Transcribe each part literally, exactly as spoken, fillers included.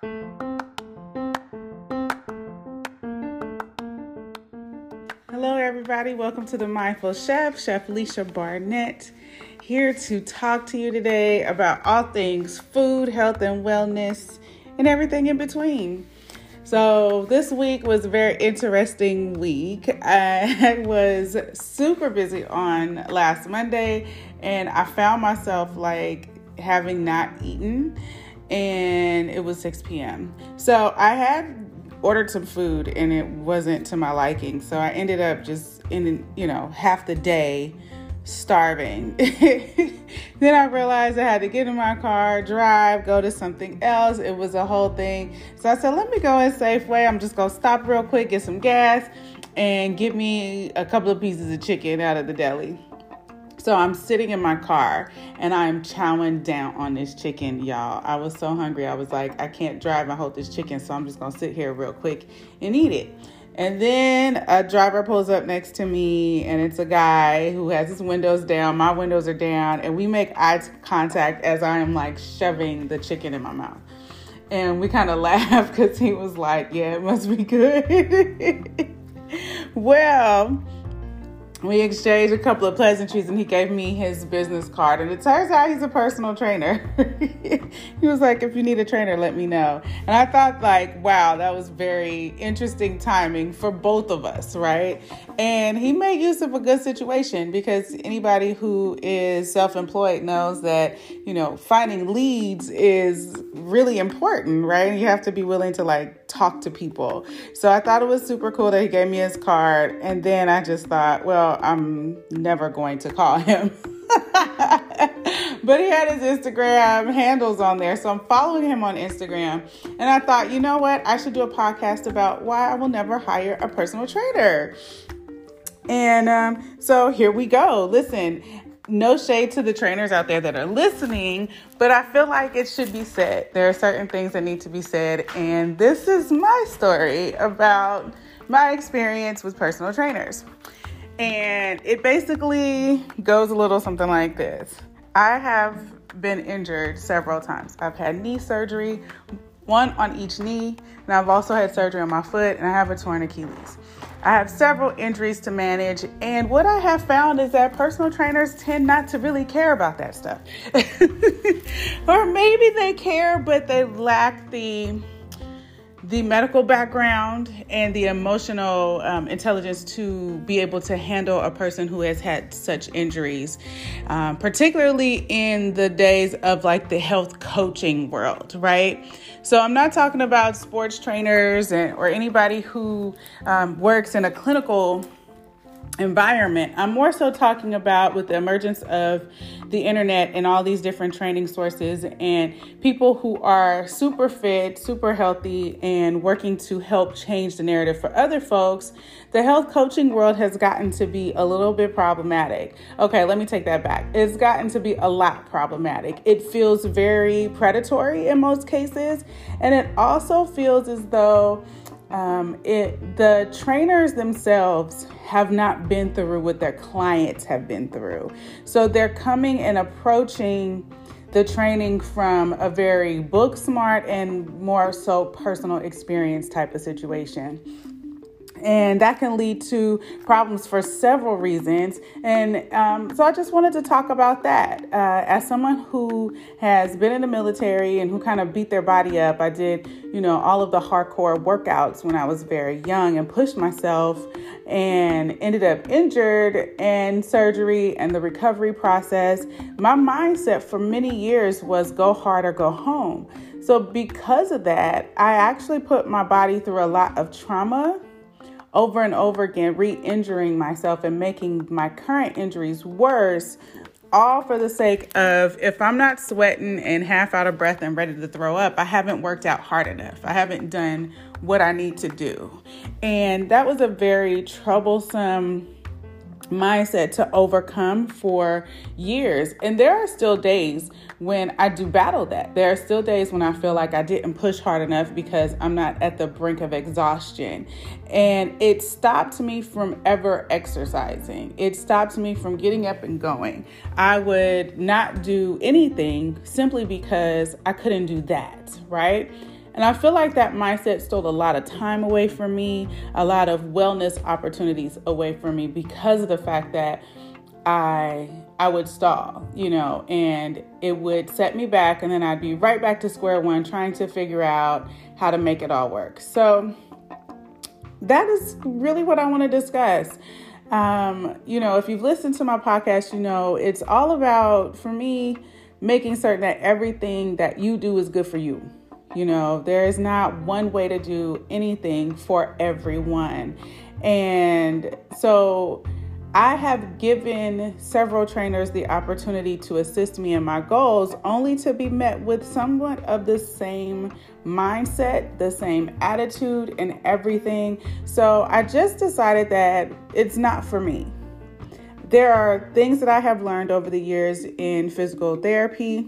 Hello, everybody. Welcome to The Mindful Chef, Chef Leisha Barnett, here to talk to you today about all things food, health, and wellness, and everything in between. So this week was a very interesting week. I was super busy on last Monday, and I found myself like having not eaten, and it was six p.m. So I had ordered some food and it wasn't to my liking. So I ended up just in, you know, half the day starving. Then I realized I had to get in my car, drive, go to something else. It was a whole thing. So I said, let me go in Safeway. I'm just going to stop real quick, get some gas, and get me a couple of pieces of chicken out of the deli. So I'm sitting in my car and I'm chowing down on this chicken, y'all. I was so hungry. I was like, I can't drive and hold this chicken, so I'm just going to sit here real quick and eat it. And then a driver pulls up next to me, and it's a guy who has his windows down. My windows are down, and we make eye contact as I am like shoving the chicken in my mouth. And we kind of laugh because he was like, yeah, it must be good. Well, we exchanged a couple of pleasantries, and he gave me his business card. And it turns out he's a personal trainer. He was like, if you need a trainer, let me know. And I thought like, wow, that was very interesting timing for both of us, right? And he made use of a good situation, because anybody who is self-employed knows that, you know, finding leads is really important, right? You have to be willing to like talk to people. So I thought it was super cool that he gave me his card. And then I just thought, well, I'm never going to call him. But he had his Instagram handles on there. So I'm following him on Instagram. And I thought, you know what? I should do a podcast about why I will never hire a personal trainer. And um, so here we go. Listen, no shade to the trainers out there that are listening, but I feel like it should be said. There are certain things that need to be said. And this is my story about my experience with personal trainers. And it basically goes a little something like this. I have been injured several times. I've had knee surgery, one on each knee, and I've also had surgery on my foot, and I have a torn Achilles. I have several injuries to manage, and what I have found is that personal trainers tend not to really care about that stuff. Or maybe they care, but they lack the the medical background and the emotional um, intelligence to be able to handle a person who has had such injuries, um, particularly in the days of like the health coaching world, right? So I'm not talking about sports trainers and, or anybody who um, works in a clinical environment. I'm more so talking about with the emergence of the internet and all these different training sources and people who are super fit, super healthy, and working to help change the narrative for other folks. The health coaching world has gotten to be a little bit problematic. Okay, let me take that back. It's gotten to be a lot problematic. It feels very predatory in most cases, and it also feels as though Um, it, the trainers themselves have not been through what their clients have been through. So they're coming and approaching the training from a very book smart and more so personal experience type of situation. And that can lead to problems for several reasons. And um, so I just wanted to talk about that. Uh, as someone who has been in the military and who kind of beat their body up, I did, you know, all of the hardcore workouts when I was very young and pushed myself and ended up injured and surgery and the recovery process. My mindset for many years was go hard or go home. So because of that, I actually put my body through a lot of trauma over and over again, re-injuring myself and making my current injuries worse, all for the sake of, if I'm not sweating and half out of breath and ready to throw up, I haven't worked out hard enough. I haven't done what I need to do. And that was a very troublesome mindset to overcome for years. And there are still days when I do battle that. There are still days when I feel like I didn't push hard enough because I'm not at the brink of exhaustion. And it stopped me from ever exercising. It stopped me from getting up and going. I would not do anything simply because I couldn't do that, right? And I feel like that mindset stole a lot of time away from me, a lot of wellness opportunities away from me because of the fact that I I would stall, you know, and it would set me back, and then I'd be right back to square one trying to figure out how to make it all work. So that is really what I want to discuss. Um, you know, if you've listened to my podcast, you know, it's all about, for me, making certain that everything that you do is good for you. You know, there is not one way to do anything for everyone. And so I have given several trainers the opportunity to assist me in my goals, only to be met with somewhat of the same mindset, the same attitude and everything. So I just decided that it's not for me. There are things that I have learned over the years in physical therapy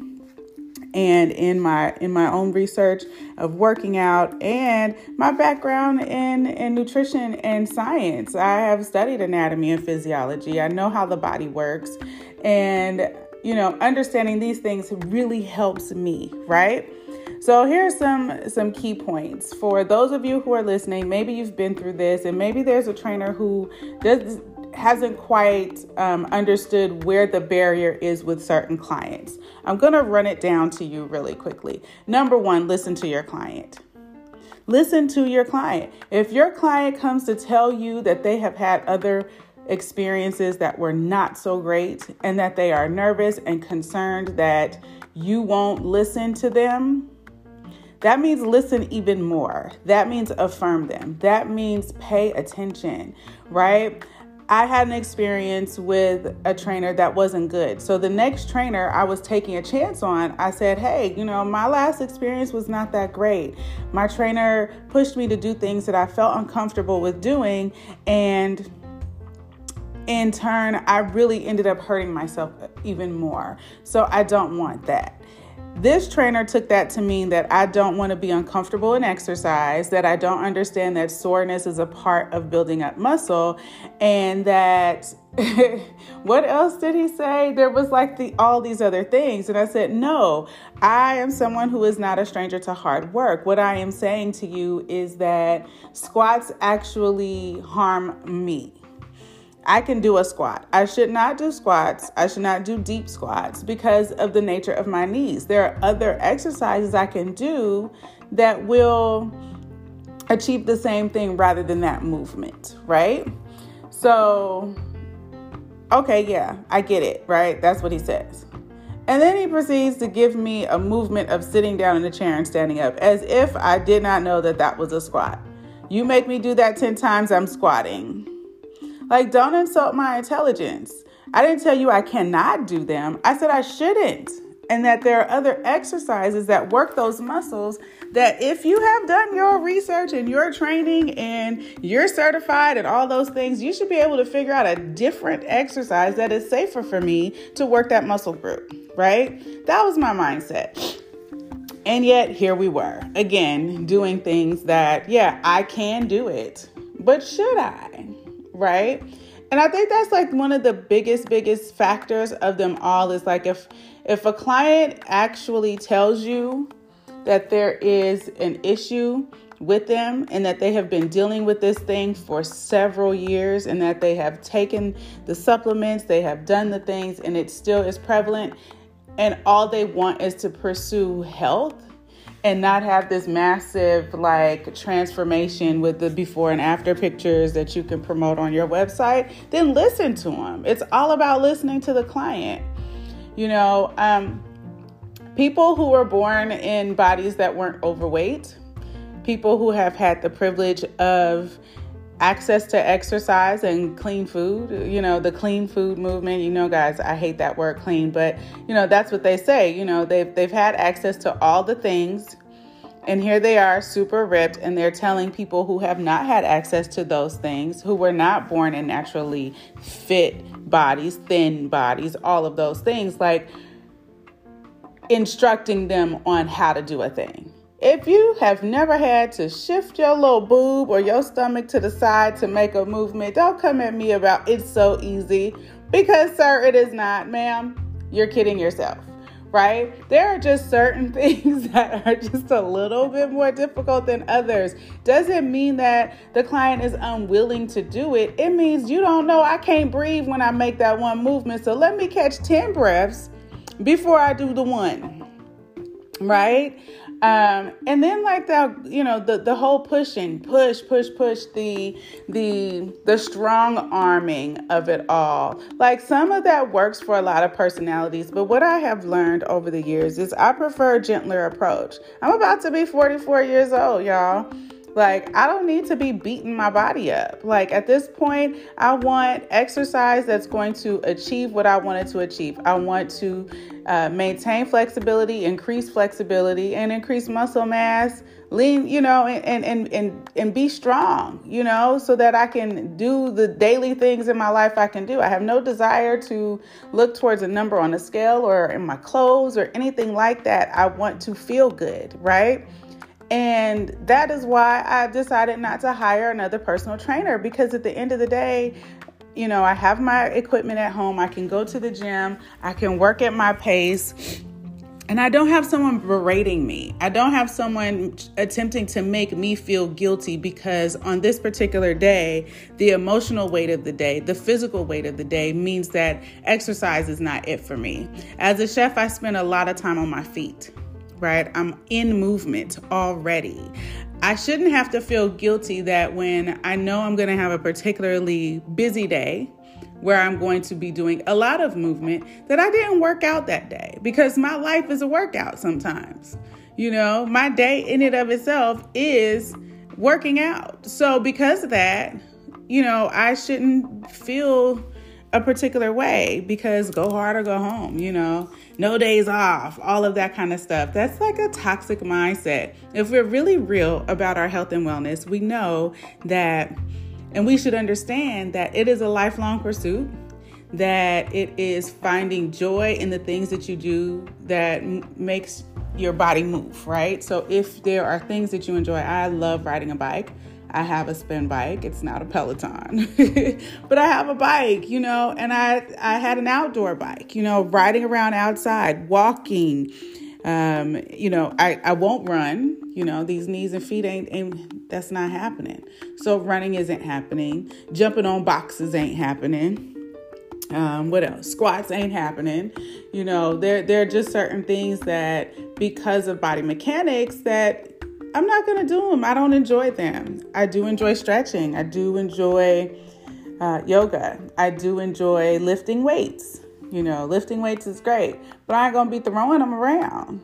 and in my in my own research of working out and my background in, in nutrition and science. I have studied anatomy and physiology. I know how the body works. And, you know, understanding these things really helps me, right? So here's some, some key points for those of you who are listening. Maybe you've been through this, and maybe there's a trainer who does hasn't quite um, understood where the barrier is with certain clients. I'm going to run it down to you really quickly. Number one, listen to your client. Listen to your client. If your client comes to tell you that they have had other experiences that were not so great and that they are nervous and concerned that you won't listen to them, that means listen even more. That means affirm them. That means pay attention, right? I had an experience with a trainer that wasn't good. So the next trainer I was taking a chance on, I said, hey, you know, my last experience was not that great. My trainer pushed me to do things that I felt uncomfortable with doing. And in turn, I really ended up hurting myself even more. So I don't want that. This trainer took that to mean that I don't want to be uncomfortable in exercise, that I don't understand that soreness is a part of building up muscle, and that, what else did he say? There was like the all these other things. And I said, no, I am someone who is not a stranger to hard work. What I am saying to you is that squats actually harm me. I can do a squat. I should not do squats. I should not do deep squats because of the nature of my knees. There are other exercises I can do that will achieve the same thing rather than that movement, right? So, okay, yeah, I get it, right? That's what he says. And then he proceeds to give me a movement of sitting down in a chair and standing up as if I did not know that that was a squat. You make me do that ten times, I'm squatting. Like, don't insult my intelligence. I didn't tell you I cannot do them. I said I shouldn't. And that there are other exercises that work those muscles that if you have done your research and your training and you're certified and all those things, you should be able to figure out a different exercise that is safer for me to work that muscle group, right? That was my mindset. And yet here we were, again, doing things that, yeah, I can do it, but should I? Right? And I think that's like one of the biggest, biggest factors of them all is like if if a client actually tells you that there is an issue with them and that they have been dealing with this thing for several years and that they have taken the supplements, they have done the things, and it still is prevalent, and all they want is to pursue health and not have this massive like transformation with the before and after pictures that you can promote on your website, then listen to them. It's all about listening to the client. You know, um, people who were born in bodies that weren't overweight, people who have had the privilege of access to exercise and clean food, you know, the clean food movement, you know, guys, I hate that word clean, but you know, that's what they say, you know, they've, they've had access to all the things, and here they are super ripped, and they're telling people who have not had access to those things, who were not born in naturally fit bodies, thin bodies, all of those things, like instructing them on how to do a thing. If you have never had to shift your little boob or your stomach to the side to make a movement, don't come at me about it's so easy, because, sir, it is not, ma'am. You're kidding yourself, right? There are just certain things that are just a little bit more difficult than others. Doesn't mean that the client is unwilling to do it. It means you don't know, I can't breathe when I make that one movement. So let me catch ten breaths before I do the one, right? Um, and then like that, you know, the, the whole pushing, push, push, push, the, the, the strong arming of it all. Like some of that works for a lot of personalities, but what I have learned over the years is I prefer a gentler approach. I'm about to be forty-four years old, y'all. Like, I don't need to be beating my body up. Like, at this point, I want exercise that's going to achieve what I wanted to achieve. I want to uh, maintain flexibility, increase flexibility, and increase muscle mass, lean, you know, and, and, and, and be strong, you know, so that I can do the daily things in my life I can do. I have no desire to look towards a number on a scale or in my clothes or anything like that. I want to feel good, right? And that is why I've decided not to hire another personal trainer, because at the end of the day, you know, I have my equipment at home. I can go to the gym. I can work at my pace. And I don't have someone berating me. I don't have someone attempting to make me feel guilty because on this particular day, the emotional weight of the day, the physical weight of the day means that exercise is not it for me. As a chef, I spend a lot of time on my feet. Right? I'm in movement already. I shouldn't have to feel guilty that when I know I'm going to have a particularly busy day where I'm going to be doing a lot of movement, that I didn't work out that day, because my life is a workout sometimes. You know, my day in and of itself is working out. So because of that, you know, I shouldn't feel a particular way, because go hard or go home, you know, no days off, all of that kind of stuff. That's like a toxic mindset. If we're really real about our health and wellness, we know that, and we should understand that it is a lifelong pursuit, that it is finding joy in the things that you do that m- makes your body move, right? So if there are things that you enjoy, I love riding a bike. I have a spin bike. It's not a Peloton, but I have a bike, you know, and I, I had an outdoor bike, you know, riding around outside, walking, um, you know, I, I won't run, you know, these knees and feet ain't, ain't, that's not happening. So running isn't happening. Jumping on boxes ain't happening. Um, what else? Squats ain't happening. You know, there, there are just certain things that because of body mechanics that I'm not going to do them. I don't enjoy them. I do enjoy stretching. I do enjoy uh, yoga. I do enjoy lifting weights. You know, lifting weights is great, but I ain't going to be throwing them around.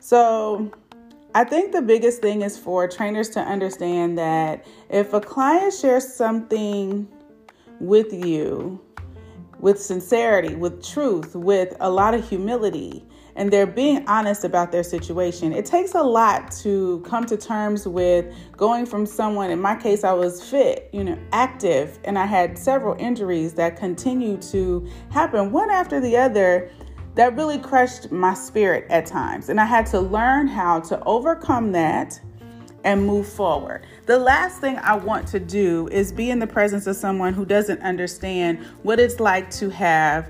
So I think the biggest thing is for trainers to understand that if a client shares something with you with sincerity, with truth, with a lot of humility, and they're being honest about their situation, it takes a lot to come to terms with going from someone, in my case, I was fit, you know, active, and I had several injuries that continue to happen one after the other that really crushed my spirit at times. And I had to learn how to overcome that and move forward. The last thing I want to do is be in the presence of someone who doesn't understand what it's like to have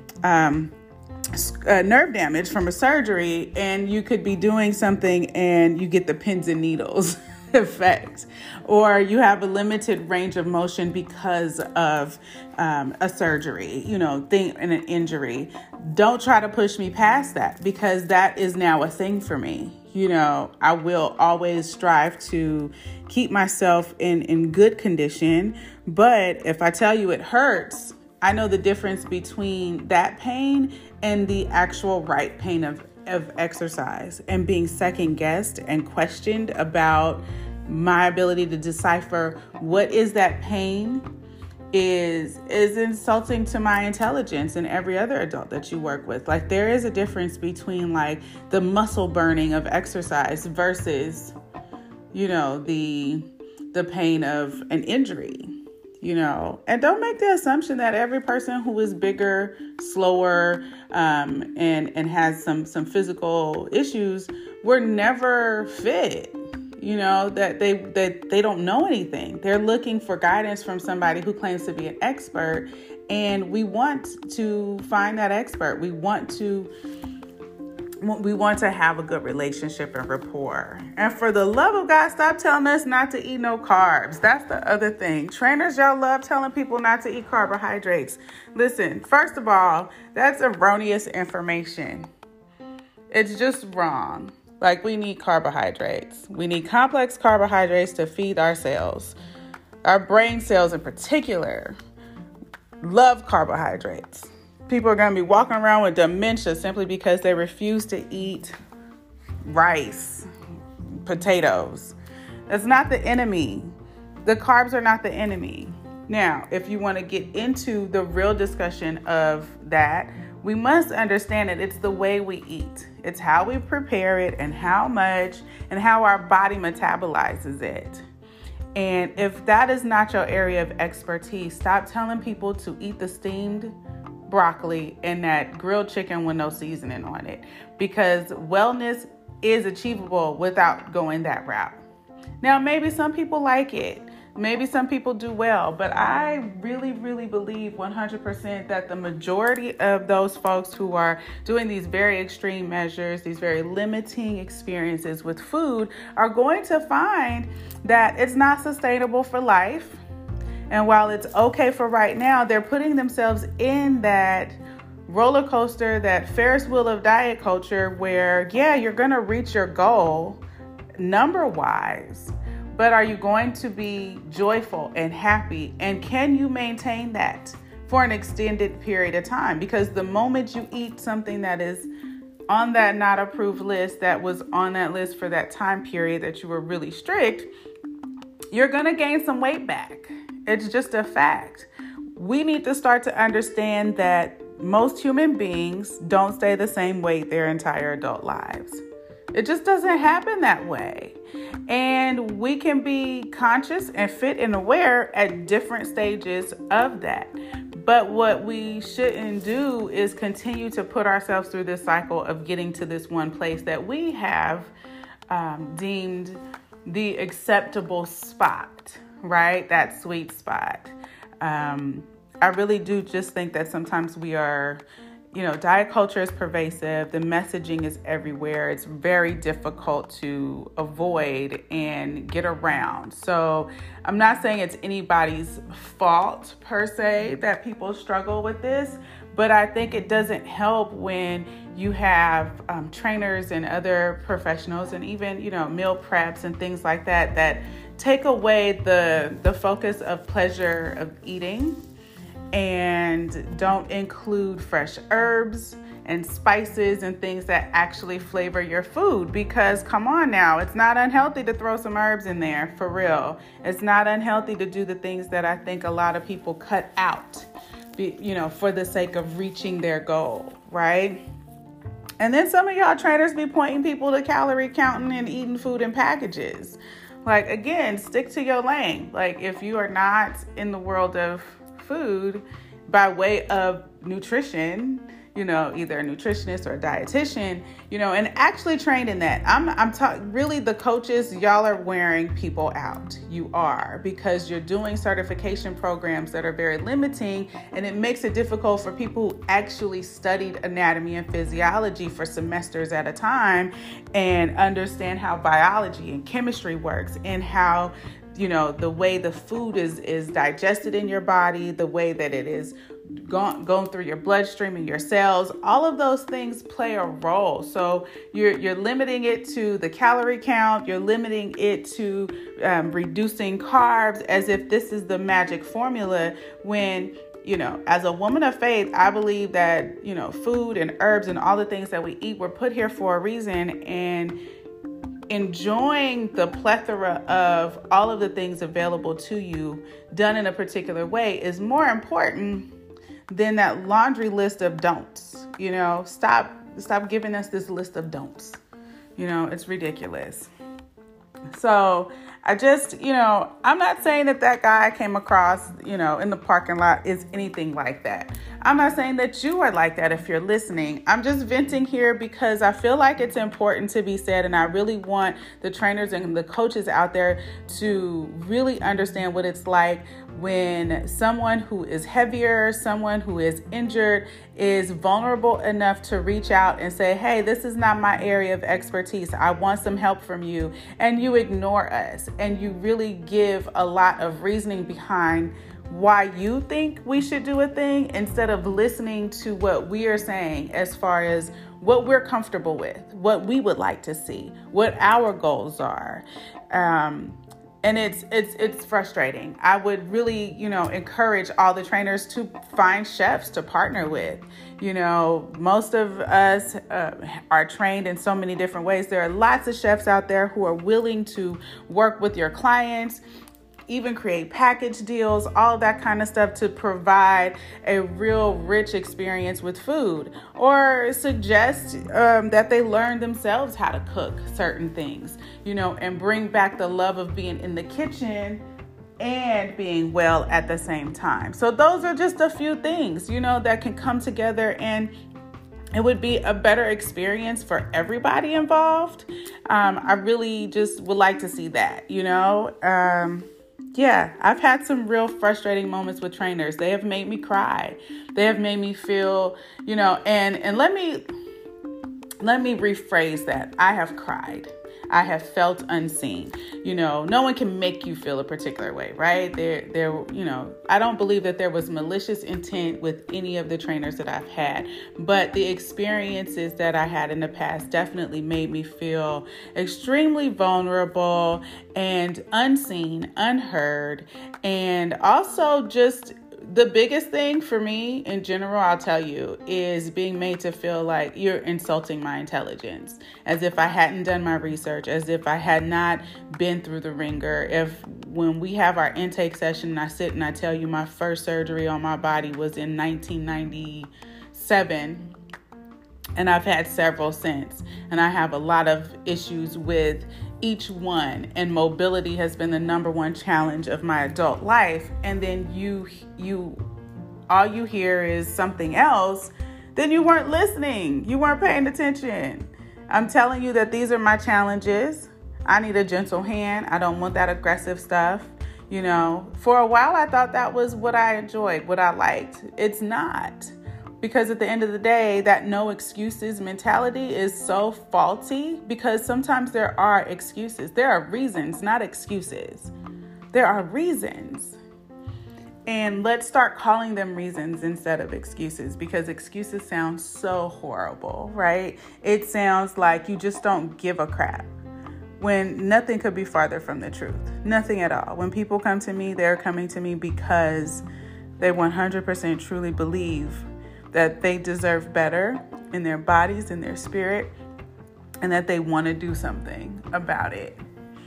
um, Uh, nerve damage from a surgery, and you could be doing something and you get the pins and needles effect, or you have a limited range of motion because of um, a surgery, you know, thing and an injury. Don't try to push me past that, because that is now a thing for me. You know, I will always strive to keep myself in, in good condition. But if I tell you it hurts, I know the difference between that pain and the actual right pain of, of exercise, and being second guessed and questioned about my ability to decipher what is that pain is, is insulting to my intelligence and every other adult that you work with. Like, there is a difference between like the muscle burning of exercise versus, you know, the, the pain of an injury. You know, and don't make the assumption that every person who is bigger, slower, um, and, and has some, some physical issues were never fit, you know, that they, that they don't know anything. They're looking for guidance from somebody who claims to be an expert. And we want to find that expert. We want to we want to have a good relationship and rapport. And for the love of God, stop telling us not to eat no carbs. That's the other thing. Trainers, y'all love telling people not to eat carbohydrates. Listen, first of all, that's erroneous information. It's just wrong. Like, we need carbohydrates. We need complex carbohydrates to feed our cells. Our brain cells in particular love carbohydrates. People are going to be walking around with dementia simply because they refuse to eat rice, potatoes. That's not the enemy. The carbs are not the enemy. Now, if you want to get into the real discussion of that, we must understand that it's the way we eat. It's how we prepare it and how much and how our body metabolizes it. And if that is not your area of expertise, stop telling people to eat the steamed broccoli and that grilled chicken with no seasoning on it, because wellness is achievable without going that route. Now, maybe some people like it. Maybe some people do well, but I really, really believe one hundred percent that the majority of those folks who are doing these very extreme measures, these very limiting experiences with food, are going to find that it's not sustainable for life. And while it's okay for right now, they're putting themselves in that roller coaster, that Ferris wheel of diet culture where, yeah, you're going to reach your goal number-wise. But are you going to be joyful and happy? And can you maintain that for an extended period of time? Because the moment you eat something that is on that not approved list, that was on that list for that time period that you were really strict, you're going to gain some weight back. It's just a fact. We need to start to understand that most human beings don't stay the same weight their entire adult lives. It just doesn't happen that way. And we can be conscious and fit and aware at different stages of that. But what we shouldn't do is continue to put ourselves through this cycle of getting to this one place that we have um, deemed the acceptable spot, right? That sweet spot. Um, I really do just think that sometimes we are, you know, diet culture is pervasive. The messaging is everywhere. It's very difficult to avoid and get around. So I'm not saying it's anybody's fault per se that people struggle with this, but I think it doesn't help when you have um, trainers and other professionals and even, you know, meal preps and things like that, that take away the, the focus of pleasure of eating and don't include fresh herbs and spices and things that actually flavor your food. Because come on now, it's not unhealthy to throw some herbs in there, for real. It's not unhealthy to do the things that I think a lot of people cut out, you know, for the sake of reaching their goal, right? And then some of y'all trainers be pointing people to calorie counting and eating food in packages. Like, again, stick to your lane. Like, if you are not in the world of food by way of nutrition, you know, either a nutritionist or a dietitian, you know, and actually trained in that. I'm, I'm talking really the coaches, y'all are wearing people out. You are, because you're doing certification programs that are very limiting, and it makes it difficult for people who actually studied anatomy and physiology for semesters at a time and understand how biology and chemistry works and how, you know, the way the food is, is digested in your body, the way that it is going, going through your bloodstream and your cells, all of those things play a role. So you're, you're limiting it to the calorie count. You're limiting it to um, reducing carbs as if this is the magic formula when, you know, as a woman of faith, I believe that, you know, food and herbs and all the things that we eat were put here for a reason, and enjoying the plethora of all of the things available to you done in a particular way is more important than that laundry list of don'ts. You know, stop, stop giving us this list of don'ts. You know, it's ridiculous. So I just, you know, I'm not saying that that guy I came across, you know, in the parking lot is anything like that. I'm not saying that you are like that if you're listening. I'm just venting here because I feel like it's important to be said, and I really want the trainers and the coaches out there to really understand what it's like when someone who is heavier, someone who is injured, is vulnerable enough to reach out and say, hey, this is not my area of expertise. I want some help from you. And you ignore us, and you really give a lot of reasoning behind why you think we should do a thing instead of listening to what we are saying as far as what we're comfortable with, what we would like to see, what our goals are. Um, And it's it's it's frustrating. I would really, you know, encourage all the trainers to find chefs to partner with. You know, most of us uh, are trained in so many different ways. There are lots of chefs out there who are willing to work with your clients, even create package deals, all that kind of stuff to provide a real rich experience with food, or suggest um, that they learn themselves how to cook certain things, you know, and bring back the love of being in the kitchen and being well at the same time. So those are just a few things, you know, that can come together, and it would be a better experience for everybody involved. Um, I really just would like to see that, you know. Um, Yeah, I've had some real frustrating moments with trainers. They have made me cry. They have made me feel, you know, and, and let me, let me rephrase that. I have cried. I have felt unseen. You know, no one can make you feel a particular way, right? There, there, you know, I don't believe that there was malicious intent with any of the trainers that I've had, but the experiences that I had in the past definitely made me feel extremely vulnerable and unseen, unheard, and also just the biggest thing for me in general, I'll tell you, is being made to feel like you're insulting my intelligence, as if I hadn't done my research, as if I had not been through the ringer. If when we have our intake session and I sit and I tell you my first surgery on my body was in nineteen ninety-seven, and I've had several since, and I have a lot of issues with each one, and mobility has been the number one challenge of my adult life, and then you you all you hear is something else, then you weren't listening. You weren't paying attention. I'm telling you that these are my challenges. I need a gentle hand. I don't want that aggressive stuff. You know, for a while I thought that was what I enjoyed, what I liked. It's not. Because at the end of the day, that no excuses mentality is so faulty, because sometimes there are excuses. There are reasons, not excuses. There are reasons. And let's start calling them reasons instead of excuses, because excuses sound so horrible, right? It sounds like you just don't give a crap, when nothing could be farther from the truth. Nothing at all. When people come to me, they're coming to me because they one hundred percent truly believe that they deserve better in their bodies, in their spirit, and that they want to do something about it.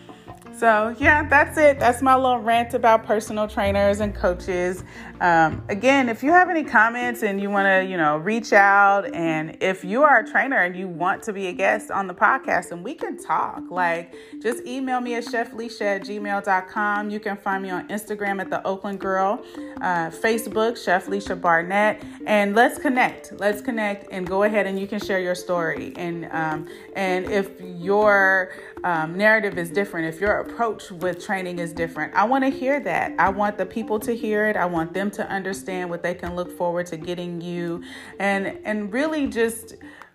So yeah, that's it. That's my little rant about personal trainers and coaches. Um, again, if you have any comments and you want to, you know, reach out, and if you are a trainer and you want to be a guest on the podcast and we can talk, like, just email me at chef leisha at gmail dot com. You can find me on Instagram at the Oakland Girl, uh, Facebook, Chef Leisha Barnett, and let's connect. Let's connect and go ahead and you can share your story. And, um, and if your um, narrative is different, if your approach with training is different, I want to hear that. I want the people to hear it. I want them to understand what they can look forward to getting you, and and really just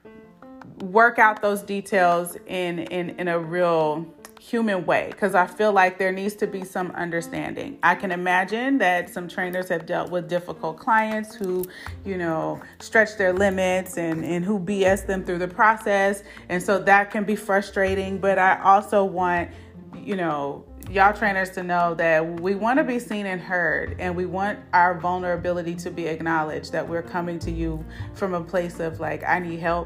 work out those details in in, in a real human way, because I feel like there needs to be some understanding. I can imagine that some trainers have dealt with difficult clients who, you know, stretch their limits and, and who B S them through the process. And so that can be frustrating. But I also want, you know, y'all trainers to know that we want to be seen and heard, and we want our vulnerability to be acknowledged, that we're coming to you from a place of like, I need help.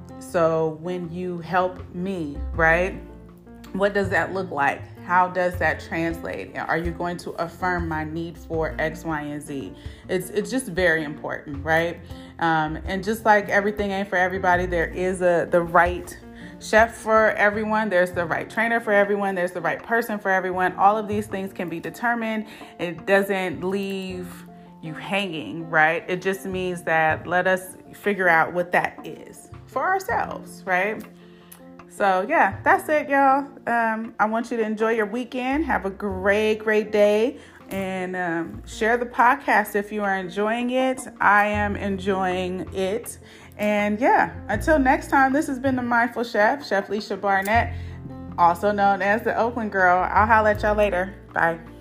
So when you help me, right? What does that look like? How does that translate? Are you going to affirm my need for X, Y, and Z? It's it's just very important, right? Um, and just like everything ain't for everybody, there is a the right chef for everyone. There's the right trainer for everyone. There's the right person for everyone. All of these things can be determined. It doesn't leave you hanging, right? It just means that let us figure out what that is for ourselves, right? So yeah, that's it, y'all. Um, I want you to enjoy your weekend. Have a great, great day. And um, share the podcast if you are enjoying it. I am enjoying it. And yeah, until next time, this has been The Mindful Chef, Chef Leisha Barnett, also known as the Oakland Girl. I'll holler at y'all later. Bye.